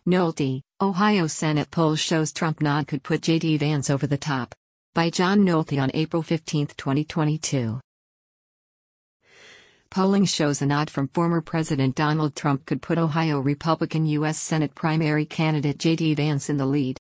Nolte, Ohio Senate poll shows Trump nod could put J.D. Vance over the top. By John Nolte on April 15, 2022. Polling shows a nod from former President Donald Trump could put Ohio Republican U.S. Senate primary candidate J.D. Vance in the lead.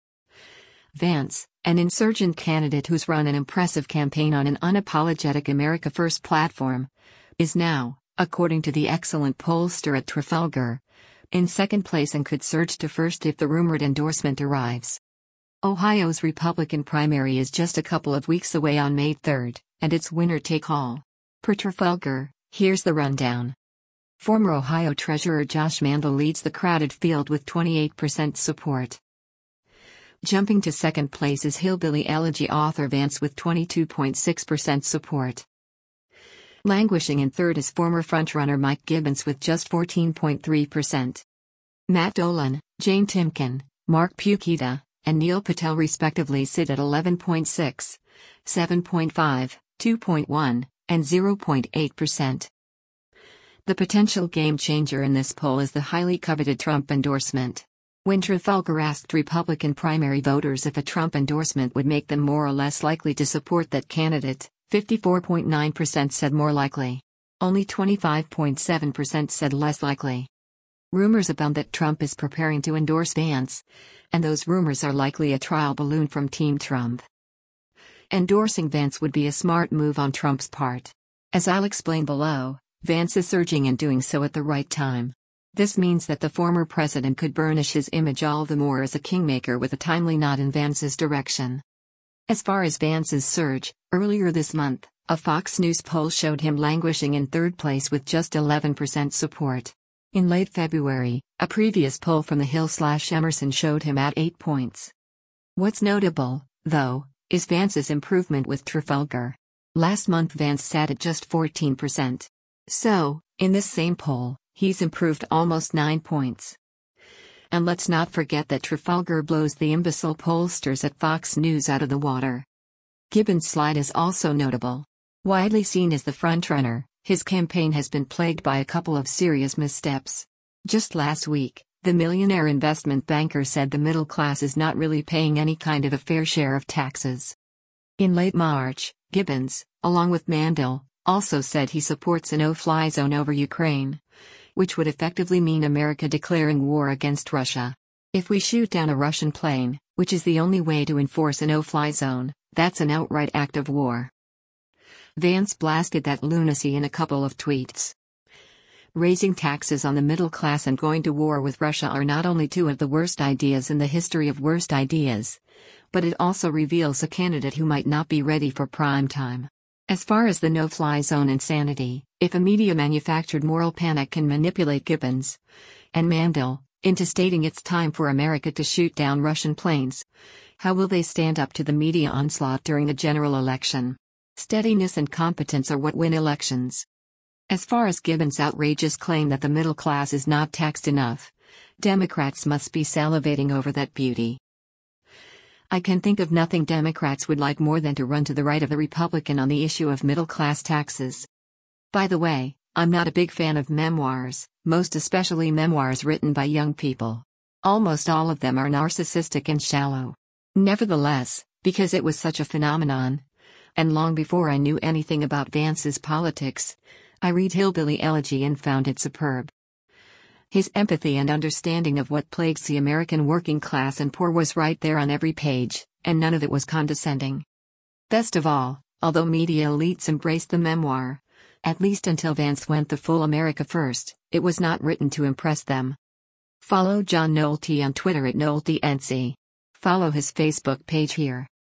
Vance, an insurgent candidate who's run an impressive campaign on an unapologetic America First platform, is now, according to the excellent pollster at Trafalgar, in second place and could surge to first if the rumored endorsement arrives. Ohio's Republican primary is just a couple of weeks away on May 3, and it's winner take all. Per Trafalgar, here's the rundown. Former Ohio Treasurer Josh Mandel leads the crowded field with 28% support. Jumping to second place is Hillbilly Elegy author Vance with 22.6% support. Languishing in third is former frontrunner Mike Gibbons with just 14.3%. Matt Dolan, Jane Timken, Mark Pukita, and Neil Patel respectively sit at 11.6, 7.5, 2.1, and 0.8%. The potential game-changer in this poll is the highly coveted Trump endorsement. When Trafalgar asked Republican primary voters if a Trump endorsement would make them more or less likely to support that candidate, 54.9% said more likely. Only 25.7% said less likely. Rumors abound that Trump is preparing to endorse Vance, and those rumors are likely a trial balloon from Team Trump. Endorsing Vance would be a smart move on Trump's part. As I'll explain below, Vance is surging and doing so at the right time. This means that the former president could burnish his image all the more as a kingmaker with a timely nod in Vance's direction. As far as Vance's surge, earlier this month, a Fox News poll showed him languishing in third place with just 11% support. In late February, a previous poll from the Hill/Emerson showed him at 8 points. What's notable, though, is Vance's improvement with Trafalgar. Last month Vance sat at just 14%. So, in this same poll, he's improved almost 9 points. And let's not forget that Trafalgar blows the imbecile pollsters at Fox News out of the water. Gibbons' slide is also notable. Widely seen as the frontrunner, his campaign has been plagued by a couple of serious missteps. Just last week, the millionaire investment banker said the middle class is not really paying any kind of a fair share of taxes. In late March, Gibbons, along with Mandel, also said he supports a no-fly zone over Ukraine, which would effectively mean America declaring war against Russia. If we shoot down a Russian plane, which is the only way to enforce a no-fly zone, that's an outright act of war. Vance blasted that lunacy in a couple of tweets. Raising taxes on the middle class and going to war with Russia are not only two of the worst ideas in the history of worst ideas, but it also reveals a candidate who might not be ready for prime time. As far as the no-fly zone insanity, if a media-manufactured moral panic can manipulate Gibbons and Mandel into stating it's time for America to shoot down Russian planes, how will they stand up to the media onslaught during the general election? Steadiness and competence are what win elections. As far as Gibbons' outrageous claim that the middle class is not taxed enough, Democrats must be salivating over that beauty. I can think of nothing Democrats would like more than to run to the right of a Republican on the issue of middle-class taxes. By the way, I'm not a big fan of memoirs, most especially memoirs written by young people. Almost all of them are narcissistic and shallow. Nevertheless, because it was such a phenomenon, and long before I knew anything about Vance's politics, I read Hillbilly Elegy and found it superb. His empathy and understanding of what plagues the American working class and poor was right there on every page, and none of it was condescending. Best of all, although media elites embraced the memoir, at least until Vance went the full America First, it was not written to impress them. Follow John Nolte on Twitter at NolteNC. Follow his Facebook page here.